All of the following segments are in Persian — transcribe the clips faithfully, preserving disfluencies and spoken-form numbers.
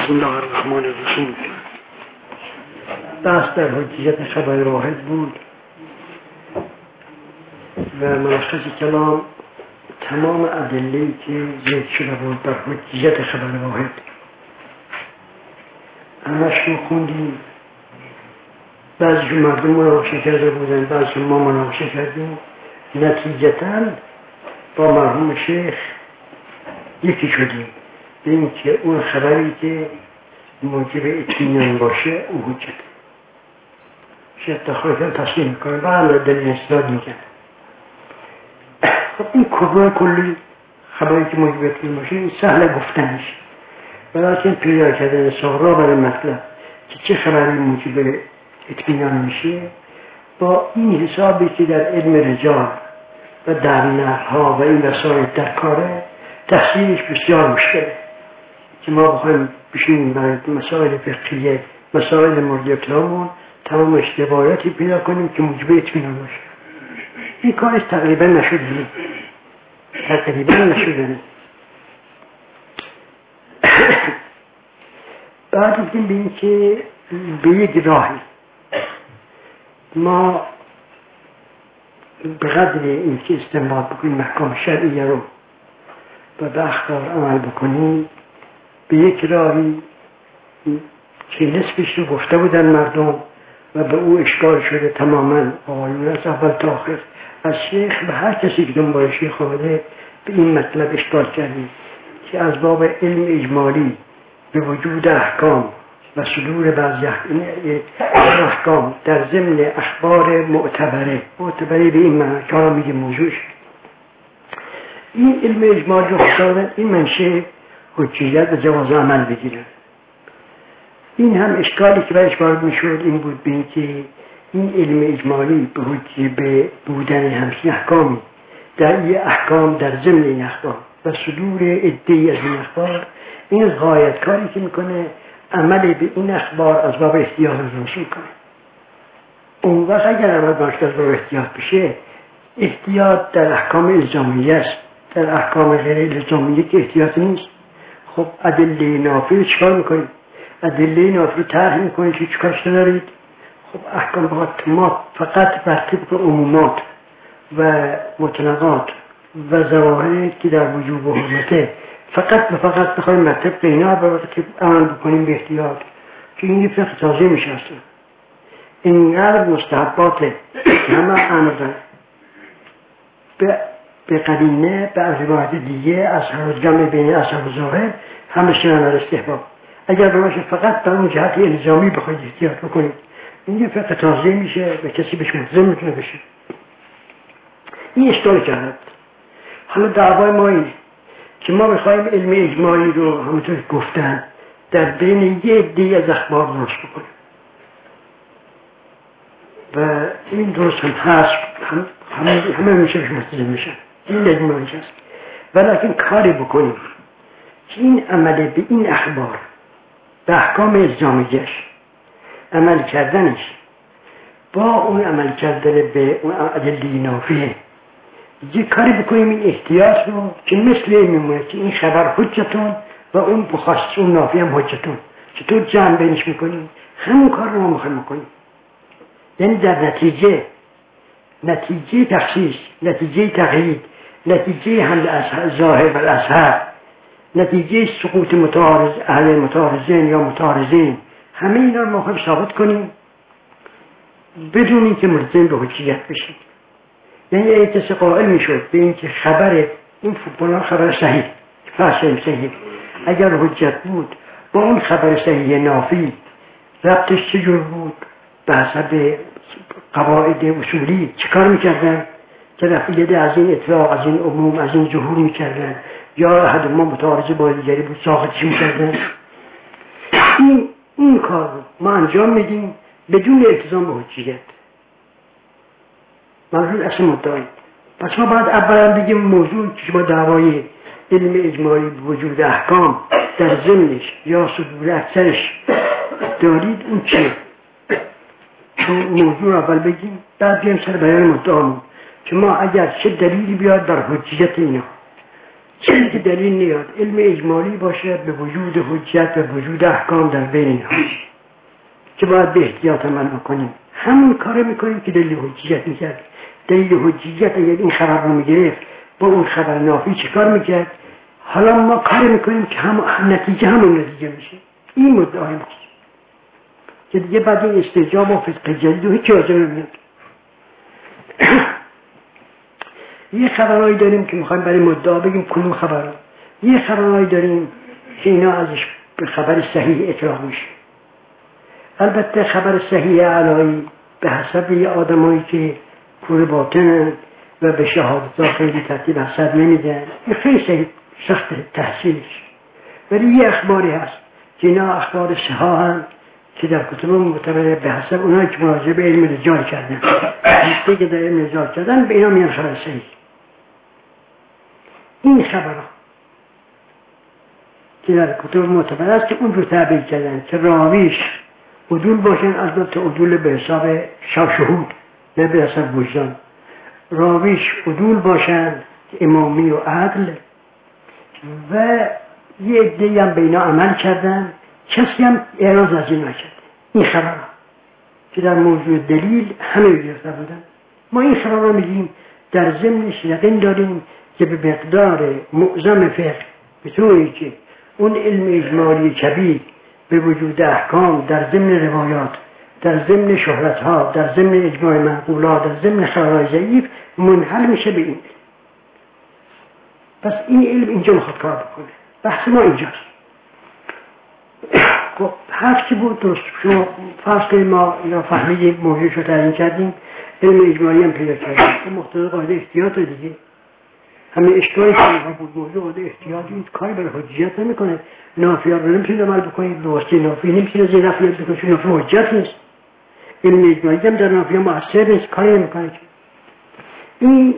بسم الله الرحمن الرحیم. بحث در حجیت خبر واحد بود و ملخص کلام تمام ادله‌ای که ذکر شده بود در حجیت خبر واحد همش رو خوندیم. بعضی مردم مناقشه کرده بودن، بعضی ما مناقشه کردیم. نتیجتاً با مرحوم شیخ یکی شدیم به این که اون خبری که موجب اطمینان باشه او حجت. شیخ تخریفاً تصمیم میکنه و همه دلیل استدلال میکنه. خب این کبرای کلی خبری که موجب اطمینان باشه این سهل گفتنش، ولیکن پیدا کردن صغرا برای مطلب که چه خبری موجب اطمینان میشه با این حسابی که در علم رجال و در نحوها و این مسائل در کاره تحصیلش بسیار مشکله که ما بخوایم بشینیم برای مسائل فقهیه مسائل مورد ابتلامون تمام اشتباهاتی پیدا کنیم که موجب اطمینان باشه. این کارش تقریبا نشده تقریبا نشده بعد دیدیم به این که به یک راهی ما به قدر این که استنباط بکنیم محکام شرعیه رو و به اخبار عمل بکنیم به یک راهی که نصفش رو گفته بودن مردم و به او اشکال شده تماما آقایون از اول تا آخر از شیخ به هر کسی که دنبال شیخ آمده به این مطلب اشکال کردیم که از باب علم اجمالی به وجود احکام و صدور بعضی احکام در ضمن اخبار معتبره معتبره به این معنی که آنها میگه موضوعش این علم اجمالی رو خواستن این منشه حجیت و جواز عمل بگیرن. این هم اشکالی که برش وارد میشد این بود به این که این علم اجمالی به حجیه به بودن همچین احکامی در این احکام در ضمن این احکام و صدور عده‌ای از این اخبار این غایت کاری که میکنه عمل به این اخبار از باب احتیاط رسول کنه. اون وقت اگر عمل باشه از باب احتیاط بشه احتیاط در احکام الزامیه است، در احکام غیر الزامیه که احتیاط نیست. خب ادله نافی چیکار میکنید؟ ادله نافی طرح میکنید که چیکارش دارید؟ خب احکام باید ما فقط بر طبق عمومات و مطلقات و ظواهری که در وجوب و حرمته فقط و فقط بخوایم مطلب اینا باید که عمل بکنیم به احتیاط که این فقه تازه میشه اصلا. اینقدر مستحبات همه امر به به قرینه به روایت دیگه از جمع بین اصحاب ظاهر همه شنان استحباب. اگر باشه فقط در اون جهت الزامی بخواید احتیاط بکنید این فقه تازه میشه و کسی بهش ملزم میتونه بشه. این اشکال کرد. حالا دعوای ما اینه که ما بخوایم علم اجمالی رو همونطور گفتن در بین یه عده‌ای از اخبار درست بکنیم و این درست هم هست هم همه همه میشه بهش ملزم میشن. این اجمالی هست ولیکن کاری بکنیم که این عمل به این اخبار به احکام الزامیش عمل کردنش با اون عمل کردن به اون ادله نافیه یه کاری بکنیم این احتیاط رو که مثل این میمونه که این خبر حجتون و اون بخواست اون نافی هم حجتون که تو جمع بینش میکنیم همون کار رو ما مخواهیم میکنیم. یعنی در نتیجه نتیجه تخصیص نتیجه تقیید نتیجه حمل ظاهر و الاظهر نتیجه سقوط متعارض اهل متعارضین یا متعارضین همه اینا رو ما خواهیم ثابت کنیم بدون اینکه ملزم به حجیت بشیم. یعنی اگه کسی قائل میشد به این که خبر این فوتبال خبر صحیح فاصله صحیح اگر حجت بود با اون خبر صحیح نافی ربطش چجور بود به حسب قواعد اصولی چیکار میکردن که رفیده از این اطلاق از این عموم از این ظهور میکردن یا احد ما متعارض با دیگری بود ساقطش میکردن. این این کار رو ما انجام میدیم بدون التزام به حجیت موضوع اصل مدعی. پس ما باید اولا بگیم موضوع که با دعوای علم اجمالی وجود احکام در ضمنش یا صدور اکثرش دارید اون چیه؟ موضوع اول بگیم بعد بیایم سر بیان مدعامون که ما اگر چه دلیلی بیاد در حجیت اینا چیزی که دلیل نیاد علم اجمالی باشه به وجود حجت و وجود احکام در بین اینها که باید به احتیاط عمل بکنیم. همون کار میکنیم که دلیل حجیت میکرد. دلیل حجیت اگر این خبر رو میگرفت با اون خبر نافی چه کار میکرد؟ حالا ما کار میکنیم که هم نتیجه همون نتیجه میشه. این مدعای ماست که دیگه بعد این استجاب و فقه جدید و هیچی آجا نمیاد. یه خبرهایی داریم که میخوایم برای مدعا بگیم کدوم خبر. یه خبرهایی داریم که اینا ازش به خبر صحیح اطلاق میشه. البته خبر صحیح علایی به حسب یه آدمایی که کور باطنن و به شهادت خیلی ترتیب حسد نمیدن، این خیلی صحیح سخت تحصیلش. ولی یه اخباری هست که اینا اخبار صحاح هم که در کتب معتبر به حسب اونایی که مراجعه به علم رجال کردن نکته که در علم رجال کردن به اینا میان خبر صحیح. این خبرها که در کتب معتبر است که اون رو تعبیر کردن که راویش عدول باشن، البته عدول به حساب شهود نه به حساب وجدان. راویش عدول باشن امامی و عدل و یه عده‌ای هم به اینا عمل کردن، کسی هم اعراض از این نکرد. این خبرها که در موضوع دلیل همه گرفته بودن. ما این خبرها میگیم در ضمنش یقین داریم که به مقدار معظم فقه به طوری که اون علم اجمالی کبیر به وجود احکام در ضمن روایات، در ضمن شهرتها، در ضمن اجماع منقولات، در ضمن خبرهای ضعیف منحل میشه به این. پس این علم اینجا میخواد کار بکنه. بحث ما اینجاست. خب حرف که بود درست شما فرض کنید ما اینا فهمیدیم موضوعش رو تعیین کردیم، علم اجمالی هم پیدا کردیم، مقتضای قاعده احتیاط دیگه. همه اشکالی که اینها بود موضوع قاعده احتیاطی این کاری برای حجیت نمیکنه. نافیات رو نمیتونید عمل بکنید، به واسطه نافی نمیتونید زیر نفیات بکنید چون نافی حجت نیست. علم اجمالی هم در نافی مؤثر نیست، کاری نمیکنه. این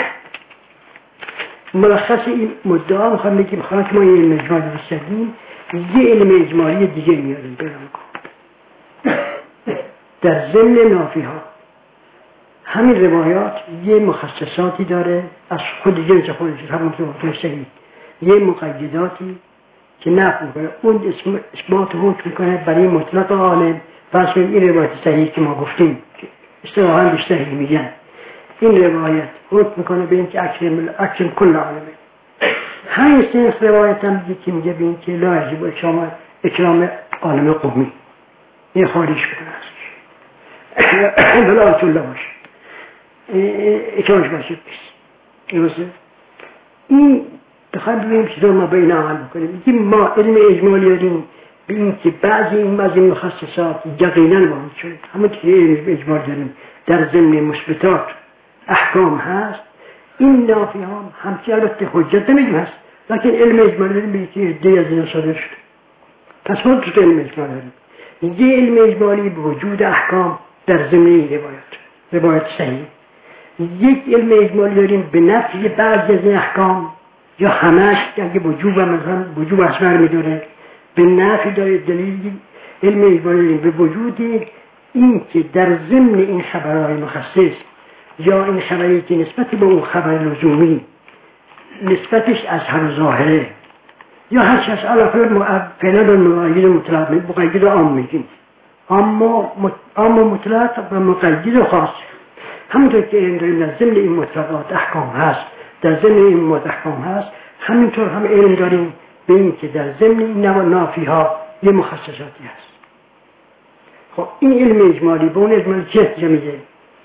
ملخص این مدعا میخوام بگیم خواهد که ما این علم اجمالی بسیدیم یه علم اجمالی دیگه میاریم برام کن. در ضمن نافی ها همین روایات یه مخصصاتی داره از خود جنس خودش، همون که صحیح یه مقیداتی که نفع میکنه، اون اسم اثبات حکم میکنه برای مطلق عالم. پس این روایت صحیح که ما گفتیم که اصطلاحاً بیشتر میگن این روایت حکم میکنه به اینکه اکرم اکرم کل عالمه. همین سنس روایت هم دیگه که میگه به اینکه لا یجب اکرام اکرام عالم قومی، این خارج کنه است بلا اطلاع باشه اکرامش باشه بس. این بخواهیم ببینیم چیزا ما بین عمل بکنیم. میگیم ما علم اجمالی داریم به این که بعضی این از این مخصصات یقینا وارد شده، همون که علم اجمالی داریم در ضمن مثبتات احکام هست. این نافی هم همچی البته حجت نمیگیم هست، لیکن علم اجمالی داریم به این که عده از این صادر شده. پس ما تو علم اجمالی داریم یه علم اجمالی به وجود احکام در ضمن این روایت روایت صحیح. یک علم اجمالی داریم به نفی بعضی از این احکام یا همش که اگه وجوب مثلا وجوب اصغر میداره به نفی داره دلیل. علم اجمالی داریم به وجود این که در ضمن این خبرهای مخصص یا این خبری که نسبت به اون خبر لزومی نسبتش از هر ظاهره یا هر چیز علاقه فعلا به مقید مطلق مقید عام میگیم، اما اما مطلق و مقید خاص همونطور که این داریم در ضمن این مطلقات احکام هست، در ضمن این مطلقات احکام هست، همینطور هم علم داریم به این که در ضمن این نافی ها یه مخصصاتی هست. خب این علم اجمالی به اون اجمالی چه نتیجه میده؟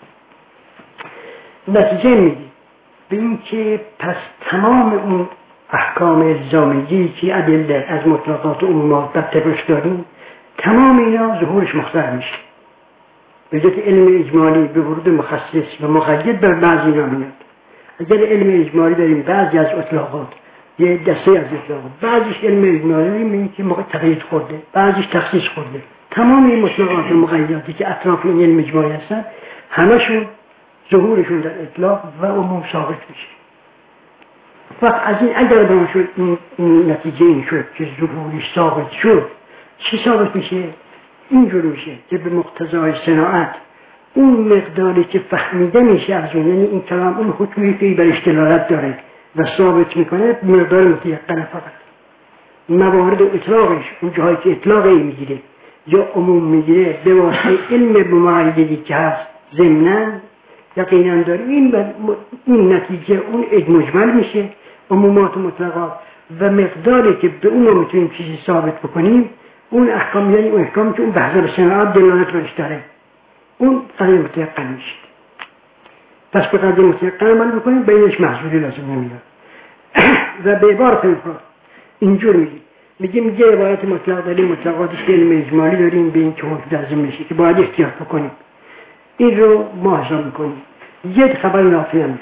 نتیجه میده به این که پس تمام اون احکام الزامیه‌ای که ادله از مطلقات عمومات در طبقش داریم تمام اینا ظهورش مختار میشه. به جای علم اجمالی به ورود مخصص و مقید بر بعضی اینا میاد. اگر علم اجمالی داریم بعضی از اطلاقات یه دسته از اطلاقات بعضیش علم اجمالی داریم این که موقع تقیید خورده بعضیش تخصیص خورده، تمام این مطلقات و مقیداتی که اطراف این علم اجمالی هستن همشون ظهورشون در اطلاق و عموم ثابت میشه. وقت از این اگر به شد این, این نتیجه این شد که ظهورش ثابت شد، چی ثابت میشه؟ اینجور میشه که به مقتضای صناعت اون مقداری که فهمیده میشه از اون، یعنی این کلام اون حکمی که برش دلالت داره و ثابت میکنه مقدار متیقنه. فقط موارد اطلاقش اون جاهایی که اطلاقی میگیره یا عموم میگیره به واسطه علم بمعیدی که هست ضمناً یقینا داره این این نتیجه اون مجمل میشه عمومات و مطلقات و مقداری که به اون میتونیم چیزی ثابت بکنیم اون احکام، یعنی اون احکام که اون به حسب صناعت دلالت روش داره اون قضیه متیقن میشه. پس به قضیه متیقن عمل بکنیم بینش محصولی لازم نمیاد. و به عبارت مفرد اینجور میگیم میگیم یه عبارت مطلق داریم، مطلقاتش که علم اجمالی داریم به این که حکم لازم میشه که باید احتیاط بکنیم، این رو ما حساب میکنیم. یه خبر نافی هم میاد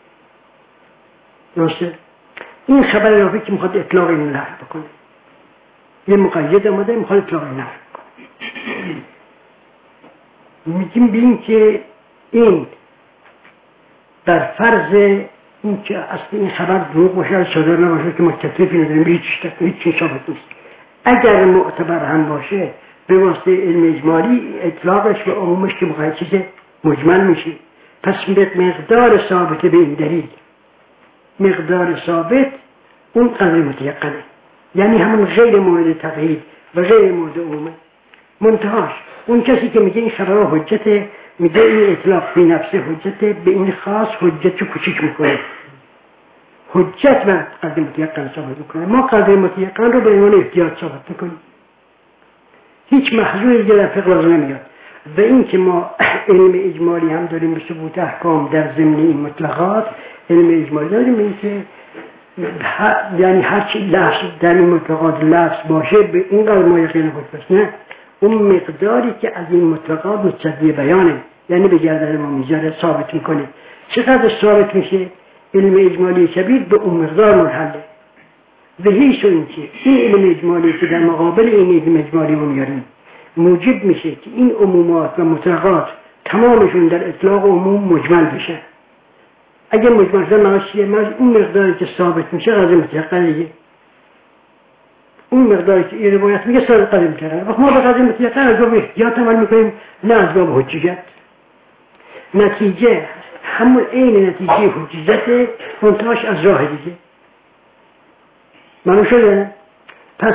درسته؟ این خبر نافی که میخواد اطلاق این لفظ بکنه، یه مقید آمده میخواد اطلاق این لفظ بکنه، میگیم بین که این در فرض این که اصلا این خبر دروغ باشه صادر نباشه که ما تکلیفی نداریم به هیچ هیچ ثابت نیست، اگر معتبر هم باشه به واسطه علم اجمالی اطلاقش و عمومش که مقید چیز مجمل میشه. پس مقدار ثابت به این دلیل مقدار ثابت اون قضیه متیقنه، یعنی همون غیر مورد تقیید و غیر مورد عمومه. منتهاش اون کسی که میگه این خبرها حجته، میگه این اطلاق بی نفسه حجته، به این خاص حجت رو کوچیک میکنه، حجت و قضیه متیقن ثابت میکنه. ما قضیه متیقن رو به عنوان احتیاط ثابت میکنیم، هیچ محظوری دیگه در فقه لازم نمیاد. و این که ما علم اجمالی هم داریم به ثبوت احکام در ضمن این مطلقات، علم اجمالی داریم این که یعنی هرچی لفظ در این مطلقات لفظ باشه به این قدر ما یقین خود بس نه، اون مقداری که از این مطلقات متصدی بیانه یعنی به گردن ما میذاره ثابت میکنه. چقدر ثابت میشه؟ علم اجمالی کبیر به اون مقدار منحله. به هیچ این که این علم اجمالی که در مقابل این علم اجمالی رو میاریم موجب میشه که این عمومات و مطلقات تمامشون در اطلاق عموم مجمل بشن. اگه مجمل شدن معنیش چیه؟ معنیش اون مقداری که ثابت میشه قضیه متیقن دیگه، اون مقداری که این روایت میگه ثابت قضیه متیقن. وقت ما به قضیه متیقن از باب احتیاط عمل میکنیم نه از باب حجیت. نتیجه همون عین نتیجه حجیت منتهاش از راه دیگه معلوم شده. پس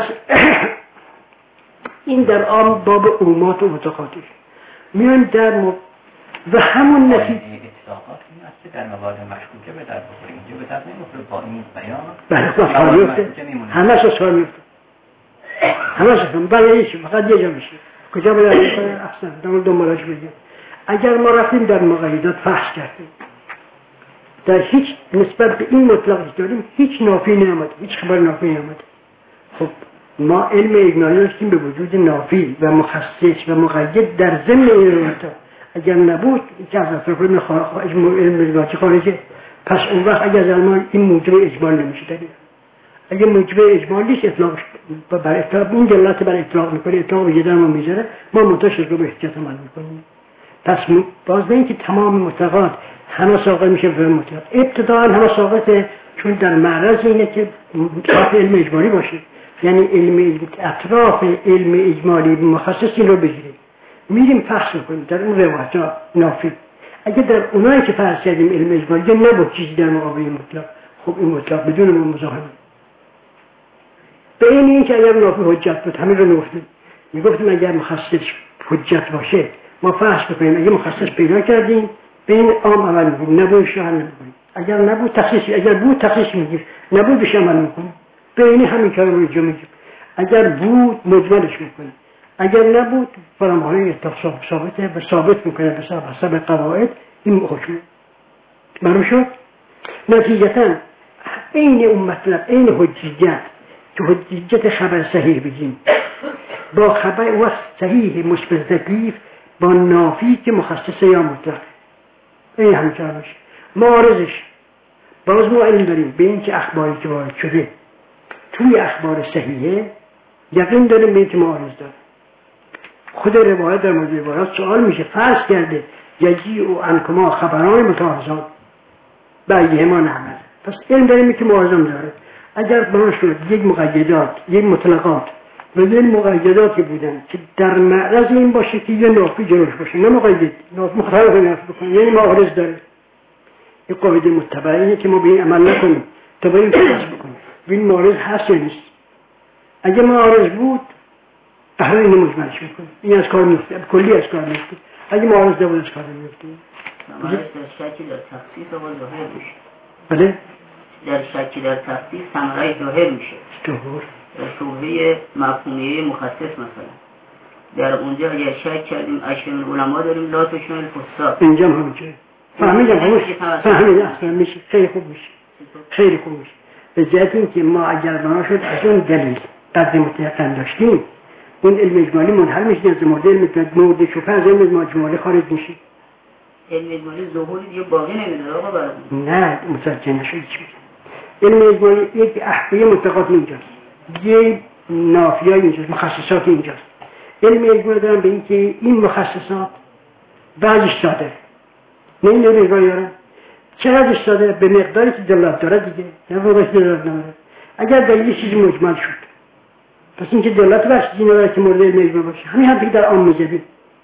این در عام باب عمومات و مطلقاتش میان در م... و همون نتیجه اتفاقات این است در موارد مشکوکه به در بخوره اینجا به در نمیخوره با این بیان بله با سوال میفته، همه شو سوال میفته، همه شو برای هیچ فقط یه جا میشه کجا باید میکنه احسن دمون دنبالاش بگیم. اگر ما رفتیم در مقیدات فحص کردیم در هیچ نسبت به این مطلقی داریم هیچ نافی نامده، هیچ خبر نافی نامده. خب ما علم اجمالی داشتیم به وجود نافی و مخصص و مقید در ضمن این روایت‌ها، اگر نبود که از اطراف علم اجمالی خارجه، پس اون وقت اگر علمان این موجب اجمال نمیشه داریم. اگر موجب اجمال نیست اطلاق بر اطلاق این دلالت بر اطلاق میکنه، اطلاق به جدر ما میذاره، ما منتشر رو به احتیاط عمل میکنیم. پس باز به این که تمام مطلقات همه ساقط میشه به مطلق ابتداء همه ساقطه، چون در معرض اینه که اطراف علم اجمالی باشه، یعنی علم اطراف علم اجمالی مخصص این رو بگیریم میریم فحص میکنیم در اون روایت ها نافی. اگه در اونایی که فحص کردیم علم اجمالی نبود چیزی در مقابل مطلق، خب این مطلق بدون ما مزاحمه. به این این که اگر نافی حجت بود همین رو نگفتیم، میگفتیم اگر مخصص حجت باشه ما فحص بکنیم، اگه مخصص پیدا کردیم به این عام عمل میکنیم، نبود شهر نمیکنیم، اگر نبود تخصیصی، اگر بود تخصیص میگیم، نبود بشه عمل میکنیم. به این همین کار رو اینجا میگیم، اگر بود مجملش میکنیم، اگر نبود فرامانه اتفاق ثابته و ثابت میکنه به حسب قواعد این حکمه. معلوم شد؟ نتیجتا این اون مطلب این حجیت که حجیت خبر صحیح بگیم با خبر وقت صحیح مثبت تکلیف با نافی که مخصصه یا مطلق این همچنان باشه. معارضش باز ما علم داریم به این که اخباری که وارد شده توی اخبار صحیحه یقین داریم به این که معارض داره. خود روایت در مورد روایت سوال میشه فرض کرده یجی و انکما خبران متعارضان بایه ما نعمل، پس علم داریم که معارضم داره. اگر بنا شد یک مقیدات یک مطلقات و یک مقیداتی بودن که در معرض این باشه که یه نافی جلوش باشه، نه مقید نافی مختلف نافی بکنه یعنی معارض داره، یک قاعده متبعه اینه که ما به این عمل نکنیم تا باید کلاس بکنیم این معارض هست یا نیست. اگه معارض بود احرار این مجملش میکنیم، این از کار میفته، کلی از کار میفته. اگه معارض نبود از کار میفته. معارض در شکی در تخصیص و ظاهر میشه. بله؟ در شکی در تخصیص ثمره ظاهر میشه. ظهور در شبهه مفهومیه مخصص مثلا در اونجا اگر شک کردیم اشهر علما داریم لا تشمل فساد. اینجا هم همینجوره. فهمیدم همش فهمیدم اصلا میشه خیلی خوب میشه خیلی خوب میشه. به جهت اینکه ما اگر بنا شد از اون دلیل قدر متيقن داشتیم اون علم اجمالی منحل میشه از مورد علم مورد شبهه از علم اجمالی خارج میشه. علم اجمالی ظهوری دیگه باقی نمیده آقا برامون. نه متوجه نشید چی میگم. علم اجمالی یک احکام متقاطع اینجاست، یه نافیای اینجاست، مخصصات اینجاست. علم اجمالی دارن به اینکه این مخصصات بعضش ساده نه این علم اجمالی دارن چقدرش ساده به مقداری که دلالت داره دیگه نه واقعش دلالت نداره. اگر در یه چیزی مجمل شد پس اینکه دلالت بر چیزی نداره که مورد علم اجمالی باشه. همین حرفی که در عام میگیم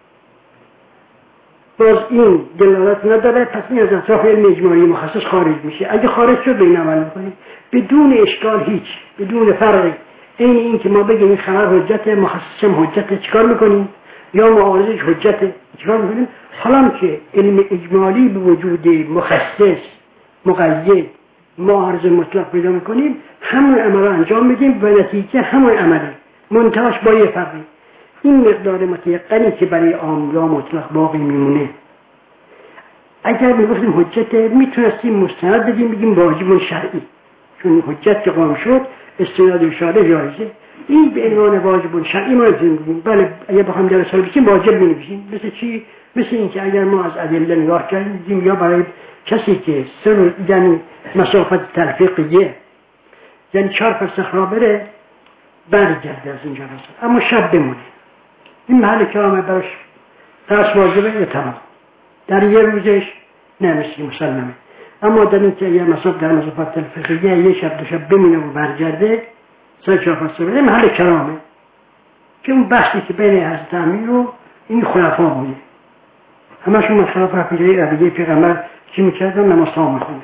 باز این دلالت نداره پس این از اطراف علم اجمالی مخصص خارج میشه. اگه خارج شد به این عمل میکنیم بدون اشکال هیچ بدون فرقی. این این که ما بگیم این خبر حجت مخصص هم حجت چیکار میکنیم یا معارضش حجت چیکار میکنیم. حالا که علم اجمالی به وجود مخصص مقید معارض مطلق پیدا میکنیم همون عمل رو انجام میدیم و نتیجه همون عمله منتهاش با یه فرقی. این مقدار متیقنی که برای عام یا مطلق باقی میمونه اگر میگفتیم حجت میتونستیم مستند بدیم بگیم واجب شرعی چون حجت که قائم شد استناد شارع جایزه. این به عنوان واجب شرعی ما نمی‌گیم. بله اگه بخوام در رساله بگیم واجب می‌نویسیم. مثل چی؟ مثل اینکه اگر ما از ادله نگاه کردیم یا برای کسی که سر یعنی مسافت تلفیقیه یعنی چهار فرسخ را بره برگرده از اینجا رسد اما شب بمونه این محل کرامه براش درس واجبه یا تمام در یه روزش نمیسی مسلمه. اما در این که یه مسافت در مسافت تلفیقیه یه شب دو شب بمونه و برگرده سر چهار فرسخ بره محل کرامه که اون بحثی که بین حضرت امیر و این خلفا بوده همشون من خلاف حقیقی عبیده پیغمبر چی میکردن نماز تمام میخوندن.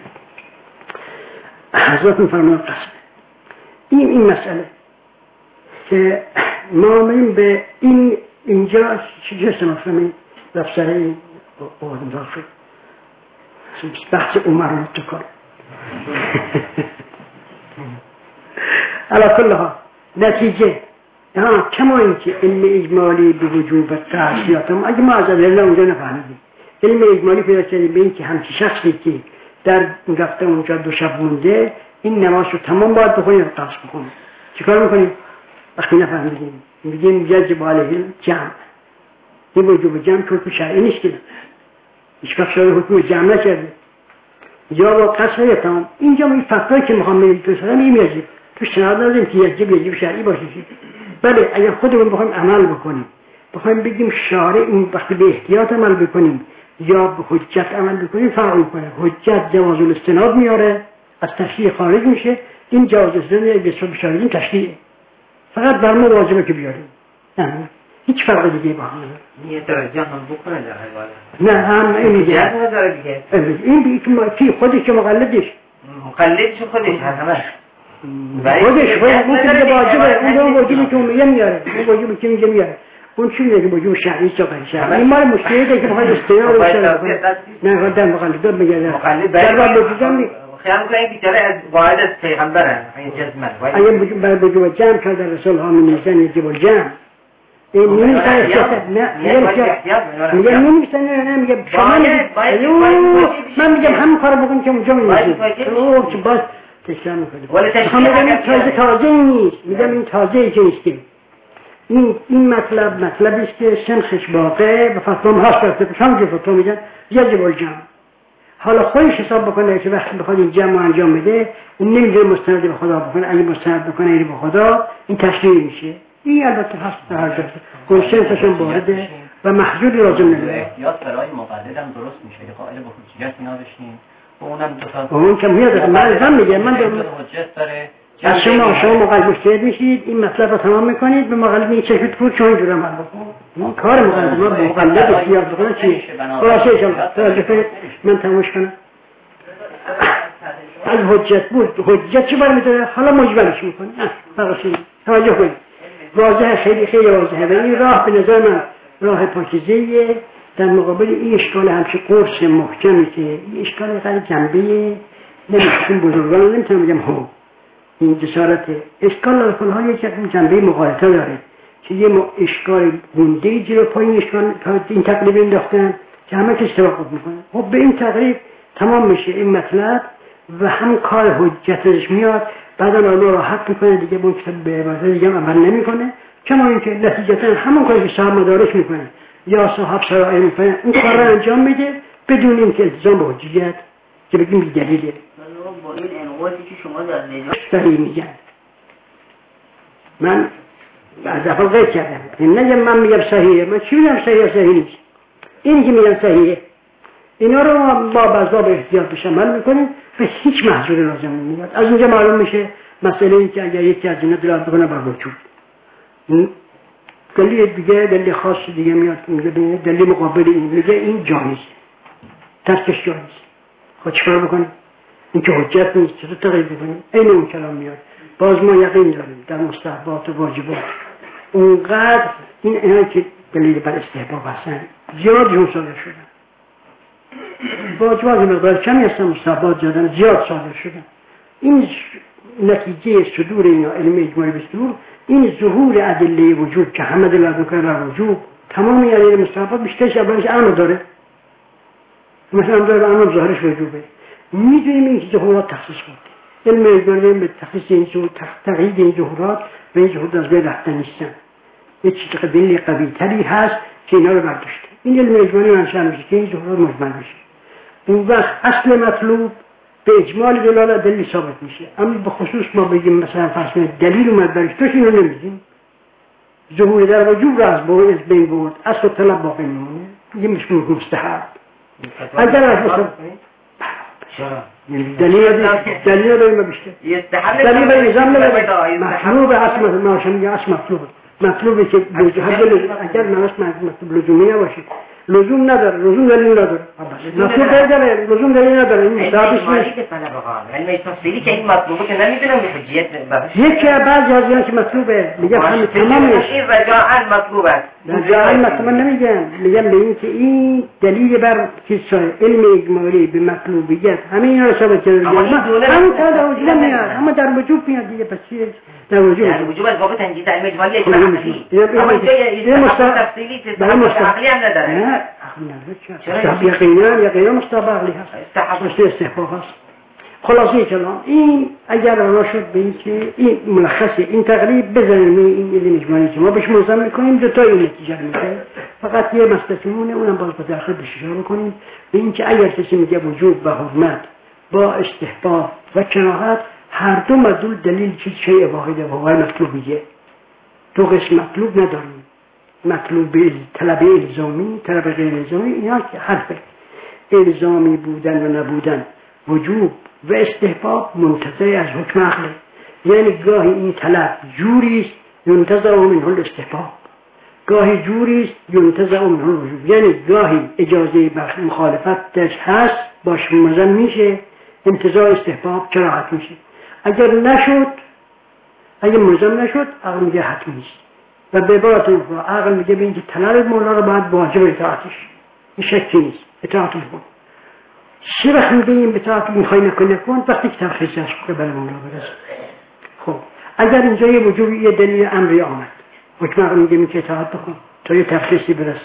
حضرت میفرماید قسمه این این مسئله که ما میگیم به این اینجا چیزی هستم افرمید دفتره این آدم داخل بحث عمر رو تو کار علا کل ها نتیجه کما اینکه علم اجمالی به وجود و تحصیلات هم اگه ما از ادله اونجا نفهمیدیم علم اجمالی پیدا کردیم به اینکه همچی شخصی که در رفته اونجا دو شب مونده این نماز رو تمام باید بخونیم و قصد بخونیم. چیکار میکنیم؟ وقتی نفهمیدیم میگیم یجب علیه جمع. این وجوب جمع حکم شرعی نیست که هیچ وقت شرعی حکم جمع نکرده یا با قصد یا تمام. اینجا این فتوایی که میخوام میگم تو سلام این یجب تو شناد نداریم که یجب یجب شرعی باشه. بله اگر خودمون بخوایم عمل بکنیم بخوایم بگیم شارع این وقتی به احتیاط عمل بکنیم یا به حجت عمل بکنیم فرق میکنه. حجت جواز الاستناد میاره از تشریع خارج میشه. این جواز الاستناد به حساب شارعی تشریع فقط در ما واجبه که بیاریم نه هیچ فرق دیگه با هم یه درجه هم بکنه در نه هم این میگه این که خودش که مقلدش مقلدش خودش همه خودش اون که واجبه اون واجبی که میگه میاره اون واجبی که میگه میاره اون چی میگه واجب شرعی چه غیر شرعی این مال مشکلی که بخواد استناد رو شرعی نه خودم مقلد میگه مقلد در خیال کنید بیچاره از واحد از پیغمبره این جزمه اگه برای وجوب جمع کرده رسول ها می‌نویسن یجب الجمع این نمی‌شه نه میگه نمی‌شه نه میگه شما من میگم همون کارو بکن که اونجا می‌نویسید اوه چه باز تکرار می‌کنه میگم این تازه تازه نیست میگم این تازه چه نیست این این مطلب مطلبی است که شمخش واقع و فتوام هست که شما که فتوا میگن یجب الجمع. حالا خودش حساب بکنه که وقتی بخواد این جمع انجام بده اون نمی‌دونه مستند به خدا بکنه. اگه مستند بکنه این به خدا این تشریع میشه. این البته هست در هر جا کنسنسشون وارده و محجور لازم نمیده. احتیاط برای مقلد هم درست میشه که قائل به حجیت اینا بشین و اونم دو تا اون که میاد من زن میگه من حجت داره از شما شما مقلد مجتهد میشید این مطلب رو تمام میکنید به مقلد میچشید پور چون اینجور عمل بکن. ما کار مقلد ما مقلد اختیار بکنه چیه؟ خلاصه ان شاء الله من تموش کنم. از حجت بود حجت چه برمی‌داره حالا مجملش میکنه فقط توجه کنید واضحه خیلی خیلی واضحه و این راه به نظر من راه پاکیزه‌ایه در مقابل این اشکال همچه قرص محکمی که این اشکال قدر جنبه نمیتون بزرگان نمیتونم بگم ها این جسارته اشکال لالفال یک جنبه مقایطه داره که یه اشکال گونده جلو پای این اشکال این تقریب انداختن که همه کسی توقف میکنه خب به این تقریب تمام میشه این مطلب و هم کار حجتش میاد بعدا آنها را حق میکنه دیگه با کتاب به عبادت دیگه عمل نمیکنه کما اینکه نتیجتا همون کاری که صاحب مدارک میکنه یا صاحب شرائع میکنه اون کار را انجام میده بدون اینکه التزام به حجت که بگیم بی دلیله با این انقاضی که شما در نجات صحیح میگن من از دفعه غیر کردم نگم من میگم صحیحه من چی میگم صحیحه صحیح نیست اینی که میگم صحیحه اینا رو با بازا به احتیاط بهش عمل میکنیم و هیچ محضوری لازم نمیاد از اونجا معلوم میشه مسئله این که اگر یکی از اینا دلالت بکنه بر وجود دلیل دیگه دلیل خاص دیگه میاد میگه دلیل مقابل این میگه این جایز ترکش جایز خود چیکار بکنیم این که حجت نیست چطور تغییر بکنیم این اون کلام میاد باز ما یقین داریم در مستحبات و واجبات اونقدر این اینا که دلیل بر استحباب هستن زیاد جون صادر شدن واجبات مقدار کمی هستن مستحبات زیادن زیاد صادر شدن این نتیجه صدور اینا علم اجمالی بستور این ظهور ادله وجود که همه دلالت میکنه بر وجود تمام یعنی مستحبات بیشترش اولش امر داره مثلا امر داره امر ظاهرش وجوبه میدونیم این که ظهورات تخصیص بود علم اجمالی به تخصیص این ظهور تقیید این ظهورات و این ظهورات از بین رفته نیستن یه چیز دلیل قوی تری هست که اینا رو برداشته این علم اجمالی منشأ میشه که این ظهورات مجمل بشه اون وقت اصل مطلوب به اجمال دلالت دلیل ثابت میشه اما به خصوص ما بگیم مثلا فرض کنید دلیل اومد برش توش اینو نمیدیم ظهور در وجود را از باید بین برد اصل طلب باقی میمونه یه مش مستحب اگر از مثلا دلیل دلیل داریم بیشتر دلیل به نظام نمیده مطلوب اصل ما شما اصل مطلوب مطلوبه که اگر منش مطلوب لزومی نباشه لزوم نداره لزوم دلیل نداره مطلوب داره لزوم دلیل نداره این ثابت نیست علم تفصیلی که این مطلوبه که نمیدونم به حجیت یکی بعضی از اینا که مطلوبه میگم همین تمامش این رجاعا مطلوب است رجاعا مطلوب نمیگم میگم به این که این دلیل بر چیزای علم اجمالی به مطلوبیت همین اینا رو ثابت کرده همین تا در وجود میاد اما در وجود میاد دیگه پس چیه در وجود در وجود از باب تنجیز علم اجمالی اما اینجا تفصیلی عقلی هم نداره نه عقلی نداره چرا یقینا یقینا مستحب عقلی هست مستحب استحباب هست خلاصه کلام این اگر راه شد به این که این ملخصه این تقریب بزنیم این علم اجمالی که ما بهش ملزم میکنیم دو تا این نتیجه میده فقط یه مسئله اونم باز با داخل بهش اشاره کنیم به این که اگر کسی میگه وجود و حرمت با استحباب و کراهت هر دو مدلول دلیل چیز شیء واحده و هو مطلوبیه دو قسم مطلوب نداریم مطلوب طلب الزامی طلب غیر الزامی اینا که حرفه الزامی بودن و نبودن وجوب و استحباب منتزع از حکم عقله یعنی گاهی این طلب جوری است ينتزع منه الاستحباب گاهی جوری است ينتزع منه الوجوب یعنی گاهی اجازه بخش مخالفتش هست باش ملزم میشه انتزاع استحباب کراهت میشه اگر نشد اگر ملزم نشد عقل میگه حتمی نیست و به عبارت اخرى عقل میگه به اینکه طلب مولا رو باید واجب اطاعتش این شکی نیست اطاعت بکن چه وقت میگه این اطاعت میخوای نکن نکن وقتی که ترخیصش قبل مولا برسه خب اگر اینجا یه وجوب یه دلیل امری آمد حکم عقل میگه میگه اطاعت بکن تا یه ترخیصی برسه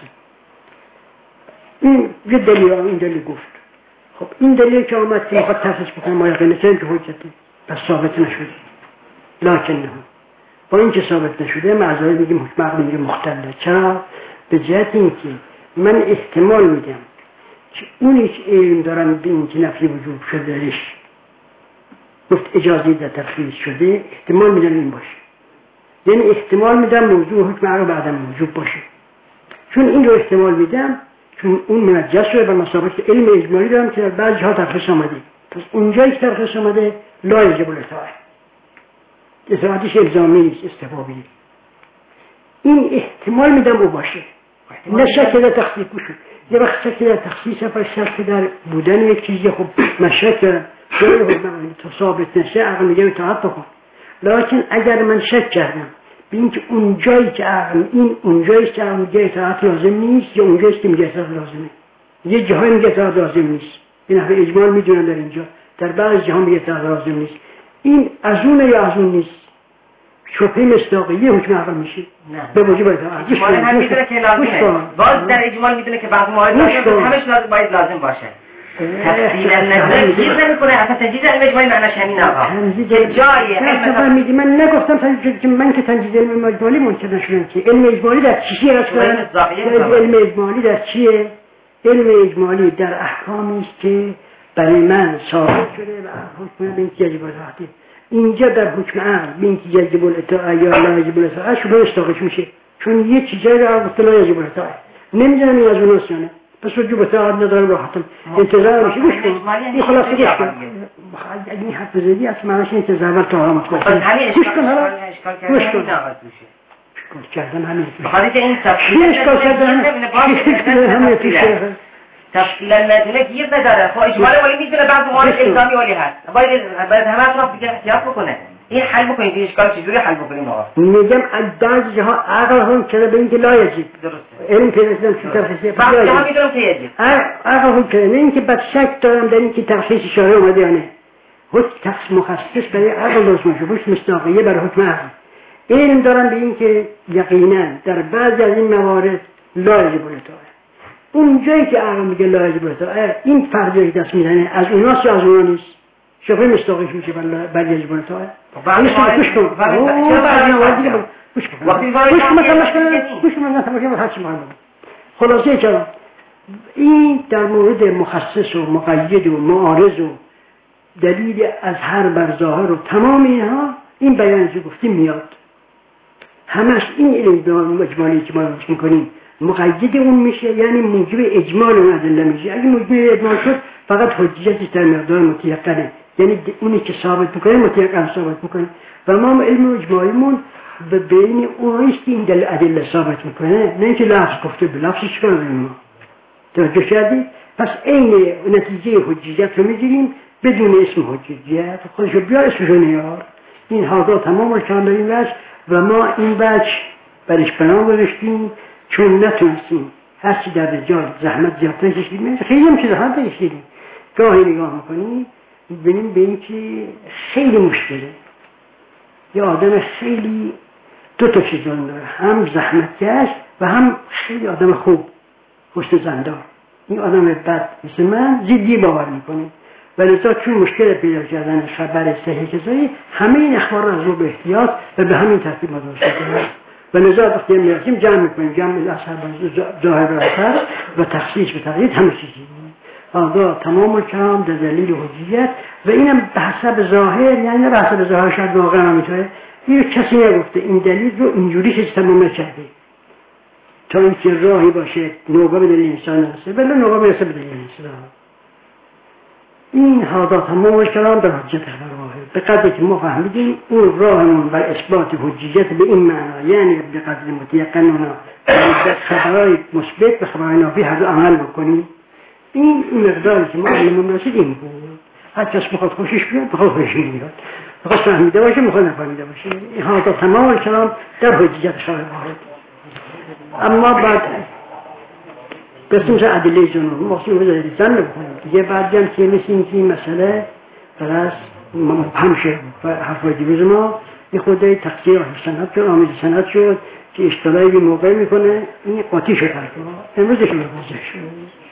این یه دلیل این دلیل گفت خب این دلیل که آمد که میخواد ترخیص بکنه ما یقینه که حجتی پس ثابت نشده لکن نه با این که ثابت نشده معذاری بگیم حکم عقل میگه مختلف چرا؟ به جهت اینکه من احتمال میدم که اونی که علم دارم به این که نفی وجود شدهش گفت اجازه در ترخیص شده احتمال میدم این باشه یعنی احتمال میدم موضوع حکم عقل بعدم وجود باشه چون این رو احتمال میدم چون اون منجس شده به مسابقه علم اجمالی دارم که در بعض جاها ترخیص آمده پس اونجایی که ترخیص آمده لا یجب الاطاعه اطاعتش الزامی نیست استحبابی این احتمال میدم او باشه نه شک در تخصیص بشه یه وقت شک در تخصیص پر شک در بودن یک چیزی خب من شک دارم جای حکم عقلی تا ثابت نشه عقل میگه اطاعت بکن. لکن اگر من شک کردم به اینکه اون جایی که عقل این اون جایی که عقل میگه اطاعت لازم نیست یا اون جایی که میگه اطاعت لازمه، یه جایی میگه اطاعت لازم نیست، این حرف اجمال میدونن در اینجا، در بعضی جاها میگه اطاعت لازم نیست، این از اونه یا از اون نیست، شبهه مصداقیه حکم عقل میشه به وجوب اطاعت. اجمال هم میدونه که لازمه، باز در اجمال میدونه که بعضی موارد همش لازم باید لازم باشه. تفصیلا نظر گیر نمیکنه، اصلا تنجیز علم اجمالی معناش همین آقا که جای علم میدی. من نگفتم تنجیز، من که تنجیز علم اجمالی منکر نشدم که علم اجمالی در چیه اصلا؟ علم اجمالی در چیه؟ علم اجمالی در احکامی است که برای من ثابت شده و حکم به اینکه یجب اطاعت. اینجا در حکم عقل به اینکه یجب الاطاعت یا لا یجب الاطاعت شبه استاقش میشه، چون یه چیزایی رو عقل لا یجب الاطاعت نمیدونم این از اون است. پس وجوب اطاعت ندارم راحتم انتظار میشه. گوش کن این خلاصه گوش کن اگه این حرف زدی از معنیش انتظار اول تا آرامت کن. گوش کن حالا گوش کن اشکال کردن همین بخاطر که این تفصیل اشکال کردن همین توشه تفصیلا ندونه گیر نداره. خب اجمالی ولی میدونه بعض موارد الزامی ولی هست، باید باید همه اطراف دیگه احتیاط بکنه. این حل بکنید این اشکال چجوری حل بکنیم آقا؟ میگم بعضی جاها عقل هم کرده به اینکه لا یجب، درسته علم پیدا کردم که تفسیر بعضی جاها میدونم که یجب، عقل هم کرده نه اینکه بعد شک دارم در اینکه تخصیص شارع اومده یا نه. حکم تخصیص مخصص برای عقل درست میشه، حکم مصداقیه برای حکم عقل. علم دارم به اینکه یقینا در بعضی از این موارد لا یجب الاطاعت. اون جایی که عقل میگه لا یجب الاطاعت این فرضی دست میزنه از اوناست یا از اونها نیست؟ شبه مستاقیش میشه بر یجب الاطاعت. بعضی گوش کن وقتی گوش کن مثلا گوش کن مثلا هر چی مهم. خلاصه کلام این در مورد مخصص و مقید و معارض و دلیل از هر بر ظاهر و تمام اینها این بیان که گفتیم میاد. همش این علم اجمالی که ما روش میکنیم مقید اون میشه، یعنی موجب اجمال اون ادله میشه. اگه موجب اجمال شد فقط حجیتش در مقدار متیقنه، یعنی اونی که ثابت میکنه متیقن ثابت میکنه و ما علم اجمالیمون به بین اونیست که این دل ادله ثابت میکنه، نه اینکه لفظ گفته به لفظ چیکار داریم ما. توجه کردی؟ پس این نتیجه حجیت رو میگیریم بدون اسم حجیت، خودشو بیار اسمشو نیار. این حاضر تمام کامل این وجه و ما این وجه برش بنا گذاشتیم چون نتونستیم هرچی در رجال زحمت زیادتر کشیدیم. خیلی هم که زحمت کشیدیم. گاهی نگاه میکنیم ببینیم به این که خیلی مشکله. یه آدم خیلی دو تا چیز داره، هم زحمتکش و هم خیلی آدم خوب پشت زندار. این آدم بد مثل من زیدی باور میکنه و لذا چون مشکل پیدا کردن خبر صحیح کسایی همه این اخبار را رو به احتیاط و به همین ترتیب مدرسه کنیم و لذا وقتی میرسیم جمع میکنیم، جمع اثر ظاهر و اثر و تخصیص و تقیید همه چیزی آنگاه تمام کلام در دلیل حجیت و اینم به حسب ظاهر، یعنی نه به حسب ظاهر شاید واقعا همینطوره. این کسی نگفته این دلیل رو اینجوری که تمام نکرده تا اینکه راهی باشه نوبه به دلیل انسان نرسه بله نوبه برسه به دلیل انسان. این حاضر تمام کلام در حجیت خبر واحد به قدری که ما فهمیدیم اون راهمون بر اثبات حجیت به این معنا، یعنی به قدر متیقن اونا به خبرهای مثبت به خبرهای نافی هر دو عمل بکنیم. این مقداری که ما علمون رسید این بود. هر کس بخواد خوشش بیاد بخواد خوشش بیاد، بخواد فهمیده باشه بخواد نفهمیده باشه. این حاضر تمام کلام در حجیت خبر واحد. اما بعد قسم سے ادله جنون مخصوص به زن بکنیم دیگه بعد هم که مثل این که این مسئله درست همشه و حرف دیوز ما یه خودای تقصیر سند شد آمیز سند شد که اشتباهی موقع میکنه این قاطی شد حرف ما امروزش میگوزه شد.